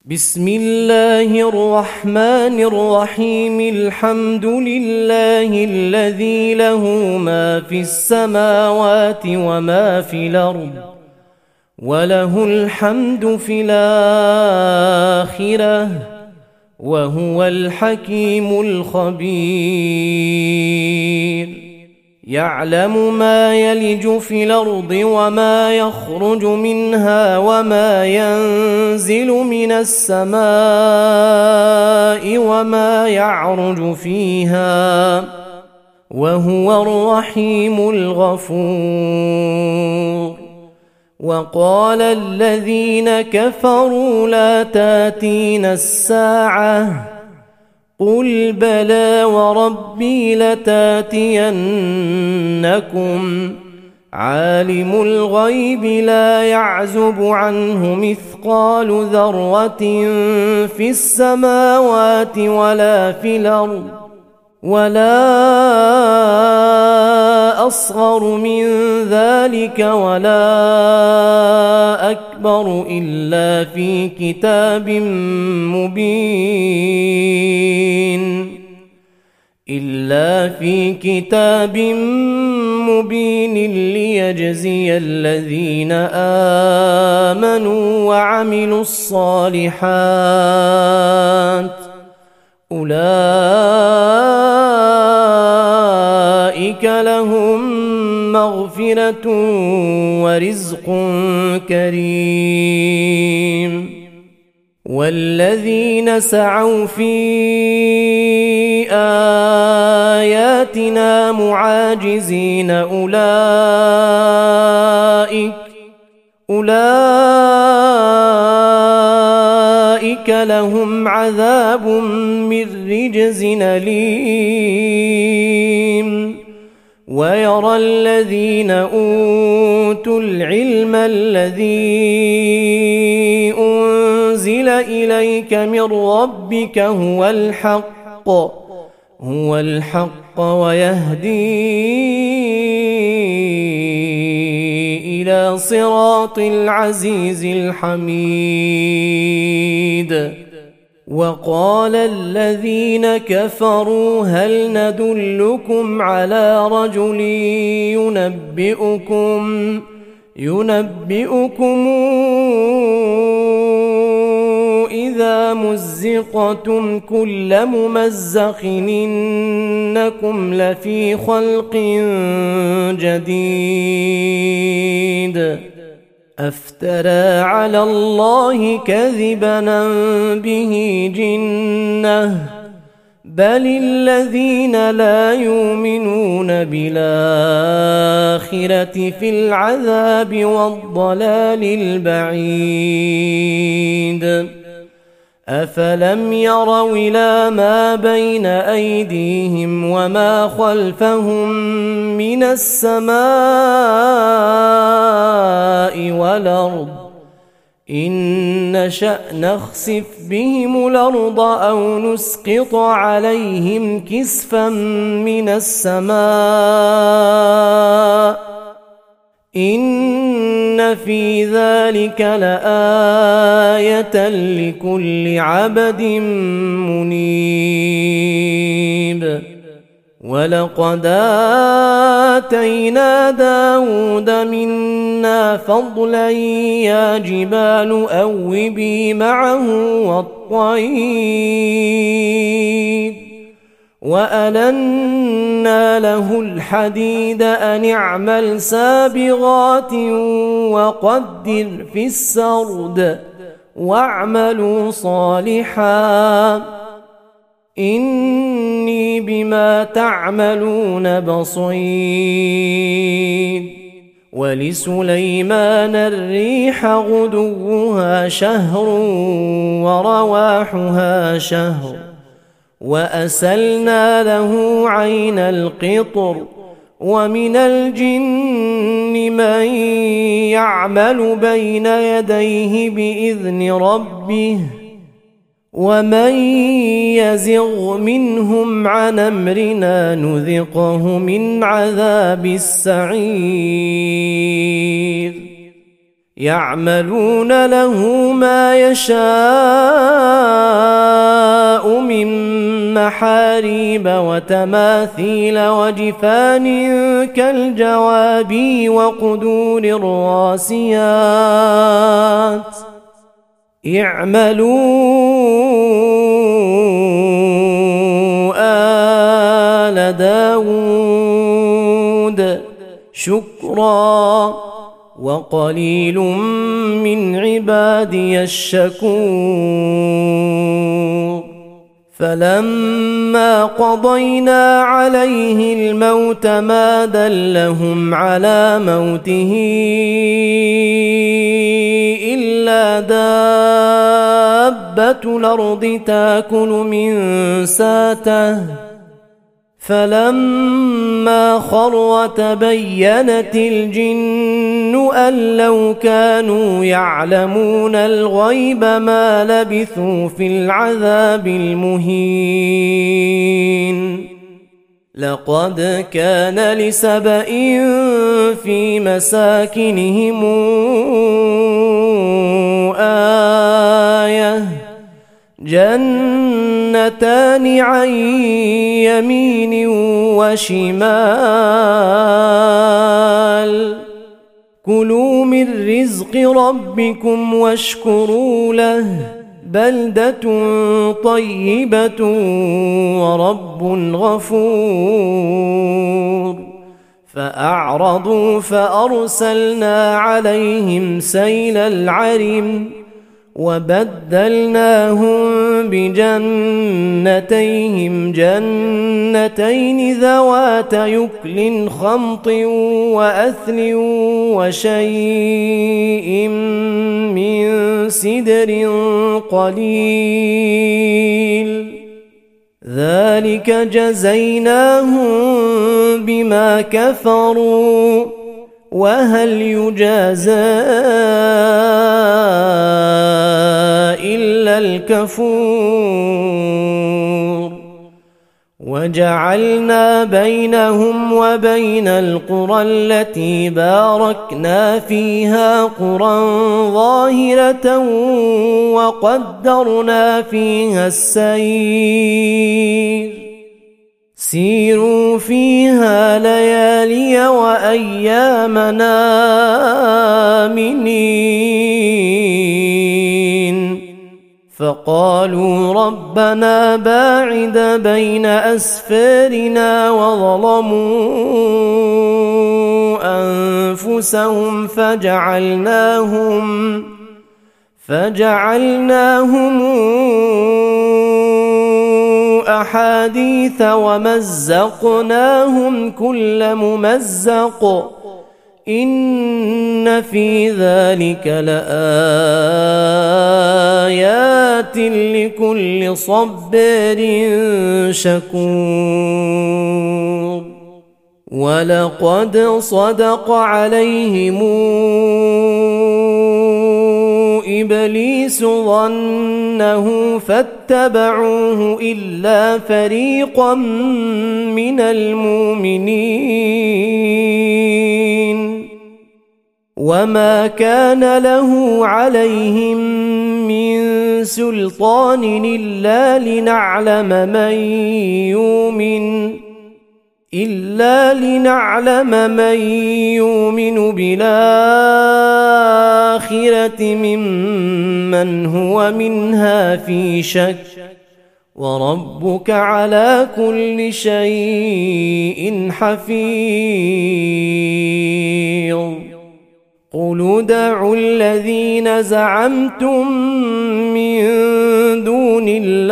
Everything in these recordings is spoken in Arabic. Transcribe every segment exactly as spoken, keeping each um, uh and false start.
بسم الله الرحمن الرحيم. الحمد لله الذي له ما في السماوات وما في الأرض، وله الحمد في الآخرة، وهو الحكيم الخبير. يعلم ما يلج في الأرض وما يخرج منها وما ينزل من السماء وما يعرج فيها، وهو الرحيم الغفور. وقال الذين كفروا لا تاتينا الساعة، قل بلى وربي لتاتينكم، عالم الغيب لا يعزب عنه مثقال ذرة في السماوات ولا في الأرض، ولا أصغر من ذلك ولا أكبر إلا في كتاب مبين إلا في كتاب مبين ليجزي الذين آمنوا وعملوا الصالحات، أولئك لهم مغفرة ورزق كريم. والذين سعوا في آياتنا معاجزين أولئك أولئك لهم عذاب من رجز أليم. ويرى الذين أوتوا العلم الذي أنزل إليك من ربك هو الحق هو الحق ويهدي إلى صراط العزيز الحميد. وقال الذين كفروا هل ندلكم على رجل ينبئكم ينبئكم إذا مزقتم كل ممزق إنكم لفي خلق جديد، أفترى على الله كذبا به جنة، بل الذين لا يؤمنون بالآخرة في العذاب والضلال البعيد. أفلم يروا إلى ما بين أيديهم وما خلفهم من السماء والأرض، إن نشأ نخسف بهم الأرض أو نسقط عليهم كسفا من السماء، إن في ذلك لآية لكل عبد منيب. ولقد آتينا داود منا فضلا يا جبال أوبي معه والطير، وألنا له الحديد أن اعمل سابغات وقدر في السرد واعملوا صالحا إني بما تعملون بصير. ولسليمان الريح غدوها شهر ورواحها شهر، وأسلنا له عين القطر، ومن الجن من يعمل بين يديه بإذن ربه، ومن يزغ منهم عن أمرنا نذقه من عذاب السعير. يعملون له ما يشاء ومحاريب وتماثيل وجفان كالجواب وقدور الراسيات اعملوا آل داود شكرا وقليل من عبادي الشكور فلما قضينا عليه الموت ما دلهم على موته إلا دابة الأرض تاكل من ساته فلما خر تبينت الجن أن لو كانوا يعلمون الغيب ما لبثوا في العذاب المهين لقد كان لسبإ في مساكنهم آية جنتان عن يمين وشمال كلوا من رزق ربكم واشكروا له بلدة طيبة ورب غفور فأعرضوا فأرسلنا عليهم سيل العرم وبدلناهم بجنتيهم جنتين ذوات يكل خمط وأثل وشيء من سدر قليل ذلك جزيناهم بما كفروا وهل يجازى إلا الكفور وجعلنا بينهم وبين القرى التي باركنا فيها قرى ظاهرة وقدرنا فيها السير سيروا فيها ليالي وأيامنا آمنين فقالوا ربنا باعد بين أسفارنا وظلموا أنفسهم فجعلناهم فجعلناهم أحاديث ومزقناهم كل ممزق إن في ذلك لآيات لكل صبار شكور ولقد صدق عليهم إبليس ظنه فاتبعوه إلا فريقا من المؤمنين وما كان له عليهم من سلطان إلا لنعلم من يؤمن إلا لنعلم من يؤمن بالآخرة ممن هو منها في شك وربك على كل شيء حفيظ قل ادعوا الذين زعمتم من دون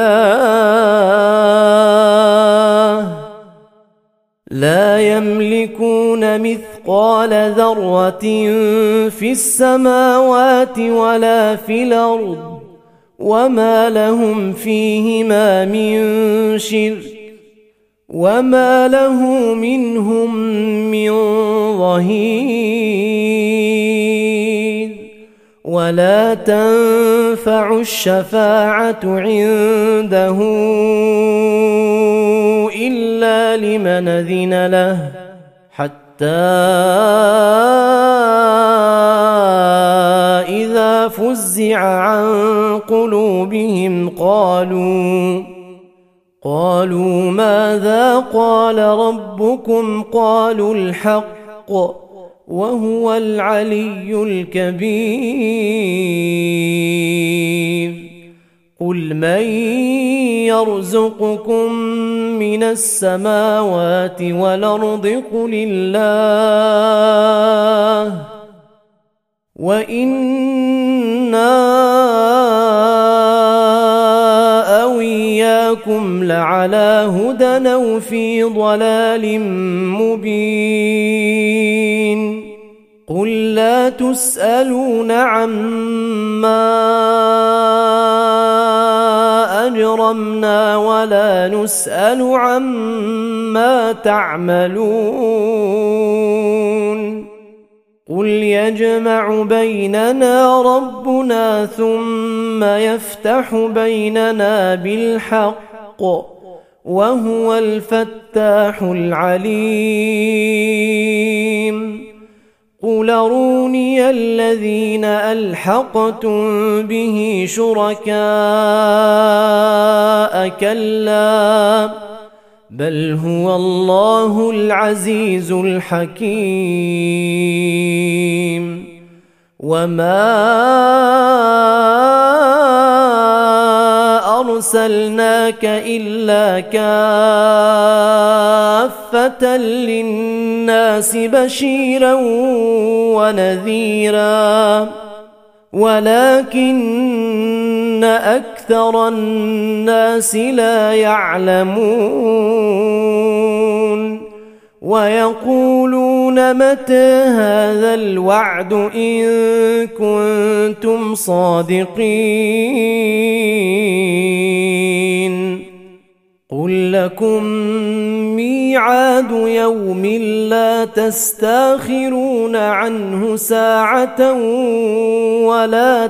الله لا يملكون مثقال ذرة في السماوات ولا في الأرض وما لهم فيهما من شرك وما له منهم من ظهير ولا تنفع الشفاعة عنده إلا لمن أذن له حتى إذا فزع عن قلوبهم قالوا قالوا ماذا قال ربكم قالوا الحق وهو العلي الكبير قل من يرزقكم من السماوات والأرض قل الله وإنا أو إياكم لعلى هدى أو في ضلال مبين قل لا تسألون عما أجرمنا ولا نسأل عما تعملون قل يجمع بيننا ربنا ثم يفتح بيننا بالحق وهو الفتاح العليم قل أروني الذين ألحقتم به شركاء كلا بل هو الله العزيز الحكيم وما أرسلناك إلا كافة للناس بشيرا ونذيرا ولكن أكثر الناس لا يعلمون ويقولون متى هذا الوعد إن كنتم صادقين قل لكم ميعاد يوم لا تستاخرون عنه ساعة ولا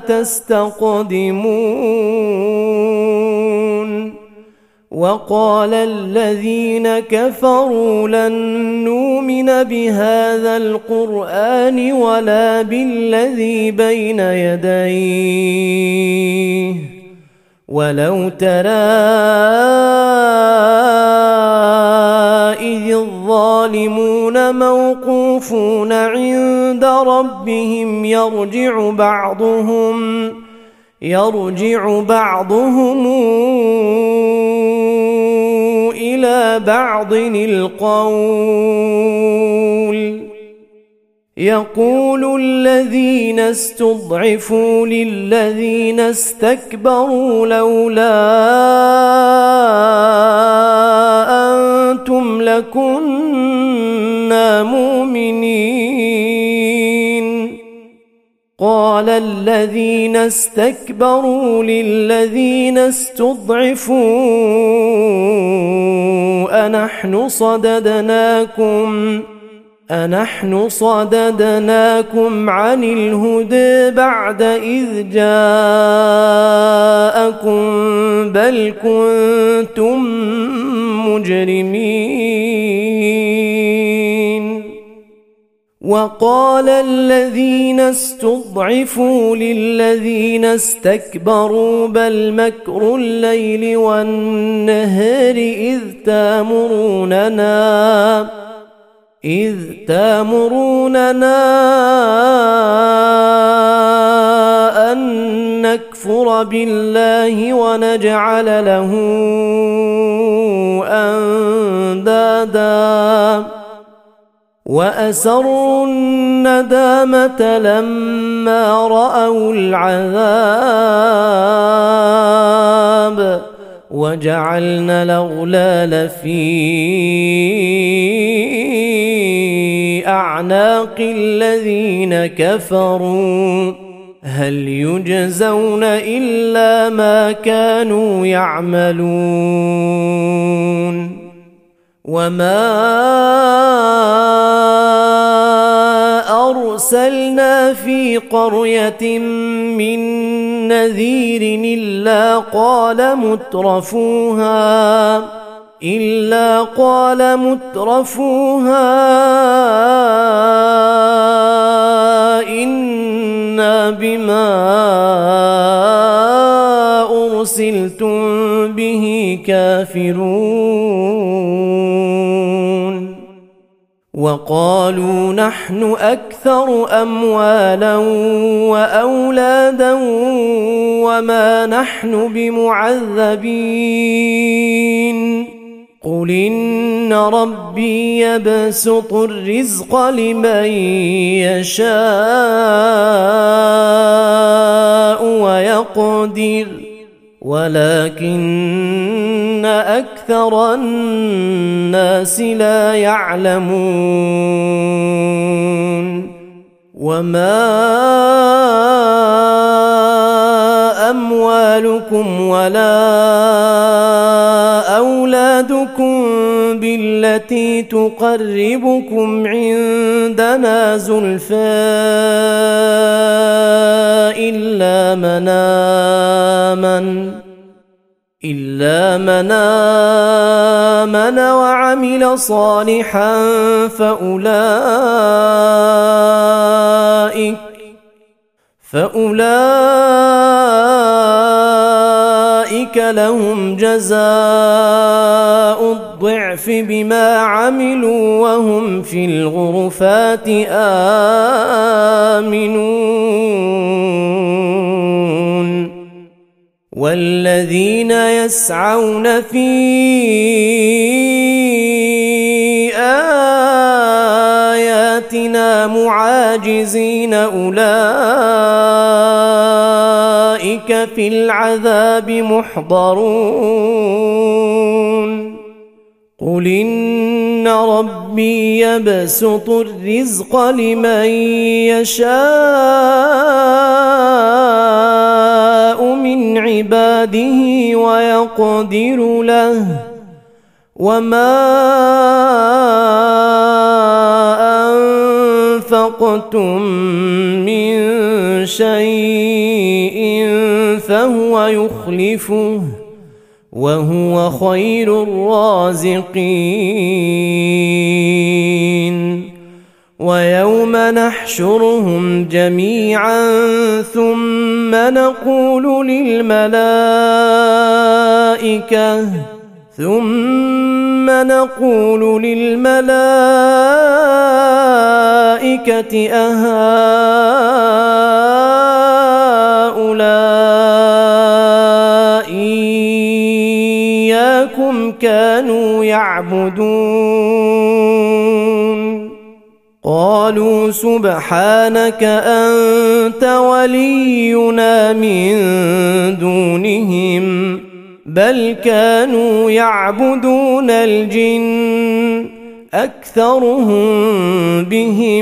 تستقدمون وقال الذين كفروا لن نؤمن بهذا القرآن ولا بالذي بين يديه ولو ترى إذ الظالمون موقوفون عند ربهم يرجع بعضهم يرجع بعضهم إلى بعض القول يقول الذين استضعفوا للذين استكبروا لولا أنتم لكنا مؤمنين قال الذين استكبروا للذين استضعفوا أنحن صددناكم أنحن صددناكم عن الهدى بعد إذ جاءكم بل كنتم مجرمين وقال الذين استضعفوا للذين استكبروا بل مكر الليل والنهار إذ تامروننا إذ تامروننا أن نكفر بالله ونجعل له أندادا وأسروا الندامة لما رأوا العذاب وجعلنا الأغلال في أعناق الذين كفروا هل يجزون إلا ما كانوا يعملون وما أرسلنا في قرية من نذير إلا قال مترفوها إلا قال مترفوها إنا بما أرسلتم به كافرون وقالوا نحن أكثر أموالا وأولادا وما نحن بمعذبين قل إن ربي يبسط الرزق لمن يشاء ويقدر ولكن أكثر الناس لا يعلمون وما أموالكم ولا أولادكم بالتي تقربكم عندنا زلفى إلا من آمن إلا من آمن وعمل صالحا فأولئك فأولئك لهم جزاء الضعف بما عملوا وهم في الغرفات آمنون والذين يسعون في آياتنا معاجزين أولئك في العذاب محضرون قل إن ربي يبسط الرزق لمن يشاء من عباده ويقدر له وما أنفقتم من شيء فهو يخلفه وهو خير الرازقين ويوم نحشرهم جميعا ثم نقول للملائكة ثم نقول للملائكة أهؤلاء إياكم كانوا يعبدون قالوا سبحانك أنت ولينا من دونهم بل كانوا يعبدون الجن أكثرهم بهم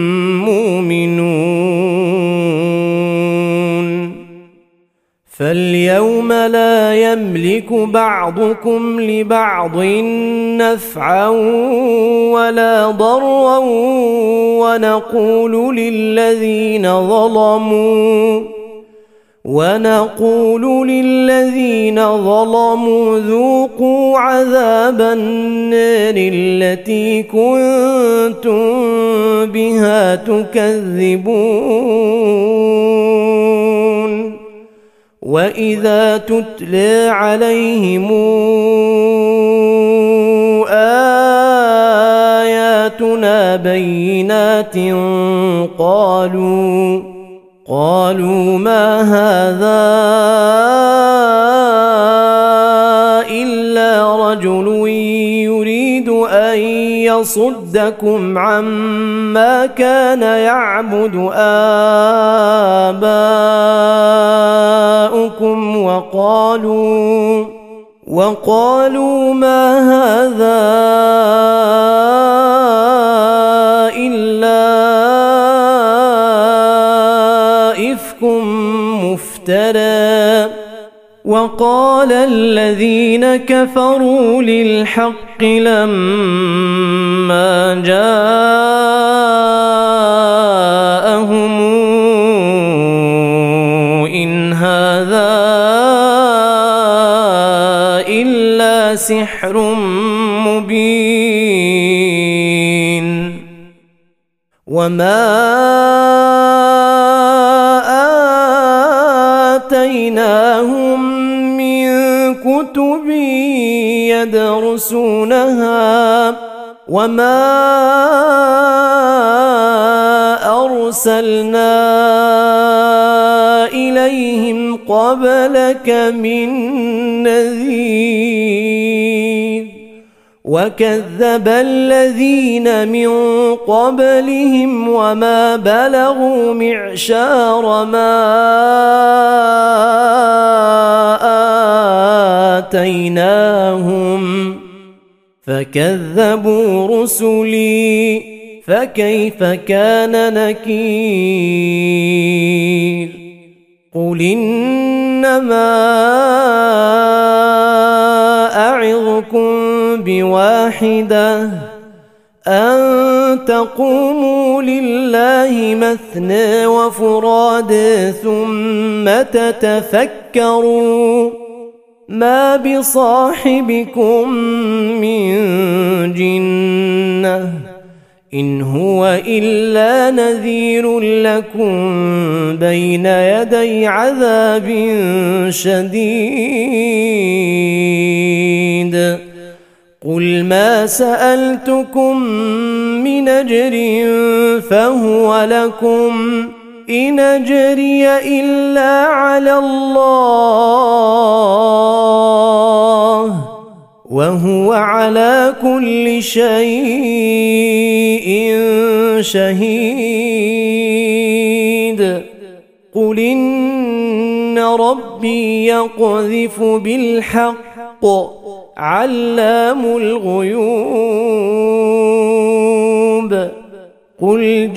مؤمنون فاليوم لا يملك بعضكم لبعض نفعا ولا ضرا ونقول للذين ظلموا ونقول للذين ظلموا ذوقوا عذاب النار التي كنتم بها تكذبون وإذا تتلى عليهم آياتنا بينات قالوا قالوا ما هذا إلا رجل يريد أن يصدكم عما كان يعبد آباؤكم وقالوا وقالوا ما هذا إلا إفك مفترى وقال الذين كفروا للحق لما جاءهم إن هذا إلا سحر مبين وما آتيناهم كتب يدرسونها وما أرسلنا إليهم قبلك من نذير وكذب الذين من قبلهم وما بلغوا معشار ما آتيناهم فكذبوا رسلي فكيف كان نكير قل إنما أعظكم بواحدة أن تقوموا لله مثنى وفراد ثم تتفكروا ما بصاحبكم من جنة إن هو إلا نذير لكم بين يدي عذاب شديد قل ما سألتكم من أجر فهو لكم إن أجري إلا على الله وهو على كل شيء شهيد قل إن ربي يقذف بالحق علام الغيوب قل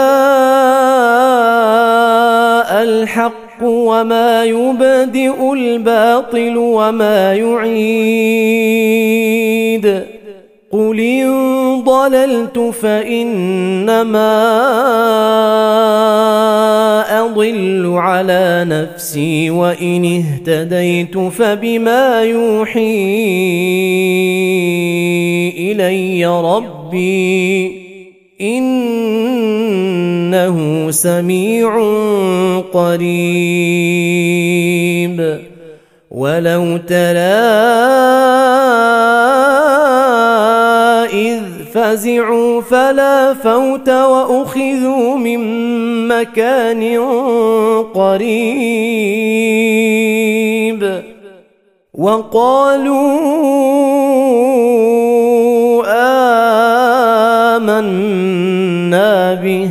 جاء الحق وما يبدئ الباطل وما يعيد قل إن ضللت فإنما أضل على نفسي وإن اهتديت فبما يوحي إلي ربي إنه سميع قريب ولو ترى إذ فزعوا فلا فوت وأخذوا من مكان قريب وقالوا آمنا به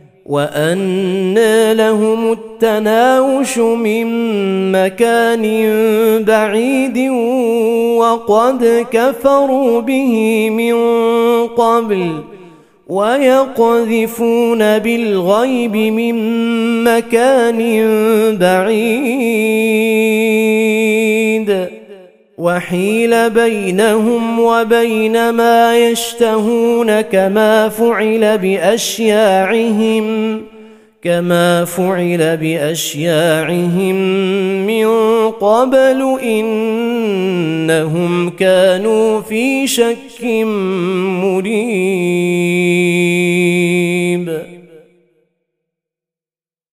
وأنى لهم التناوش من مكان بعيد وقد كفروا به من قبل ويقذفون بالغيب من مكان بعيد وحيل بينهم وبين ما يشتهون كما فعل بأشياعهم كما فعل بأشياعهم من قبل إنهم كانوا في شك مريب